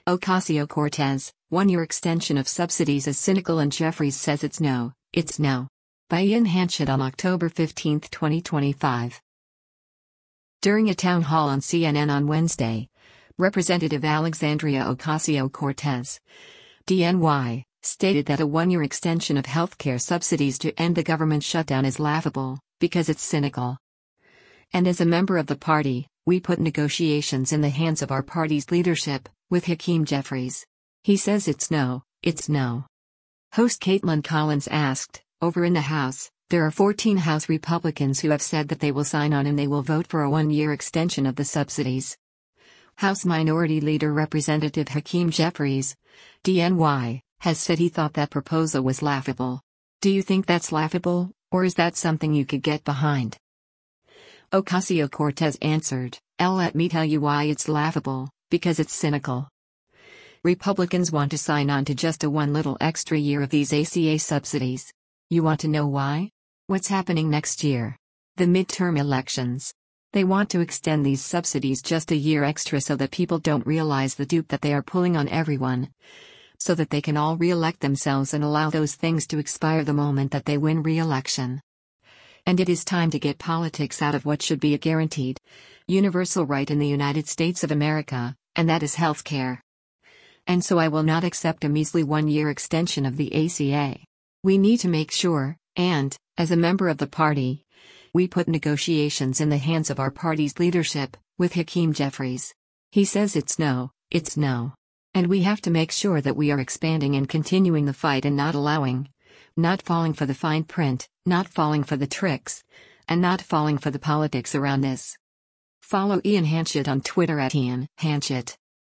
Ocasio-Cortez, one-year extension of subsidies is cynical and Jeffries says it's no. By Ian Hanchett on October 15, 2025. During a town hall on CNN on Wednesday, Representative Alexandria Ocasio-Cortez, DNY, stated that a one-year extension of healthcare subsidies to end the government shutdown is laughable, because it's cynical. And as a member of the party, we put negotiations in the hands of our party's leadership, with Hakeem Jeffries. He says it's no. Host Caitlin Collins asked, over in the House, there are 14 House Republicans who have said that they will sign on and they will vote for a one-year extension of the subsidies. House Minority Leader Representative Hakeem Jeffries, DNY, has said he thought that proposal was laughable. Do you think that's laughable, or is that something you could get behind? Ocasio-Cortez answered, let me tell you why it's laughable, because it's cynical. Republicans want to sign on to just one little extra year of these ACA subsidies. You want to know why? What's happening next year? The midterm elections. They want to extend these subsidies just a year extra so that people don't realize the dupe that they are pulling on everyone. So that they can all re-elect themselves and allow those things to expire the moment that they win re-election. And it is time to get politics out of what should be a guaranteed, universal right in the United States of America, and that is health care. And so I will not accept a measly one-year extension of the ACA. We need to make sure, and, as a member of the party, we put negotiations in the hands of our party's leadership, with Hakeem Jeffries. He says it's no. And we have to make sure that we are expanding and continuing the fight and not falling for the fine print, not falling for the tricks, and not falling for the politics around this. Follow Ian Hanchett on Twitter @IanHanchett.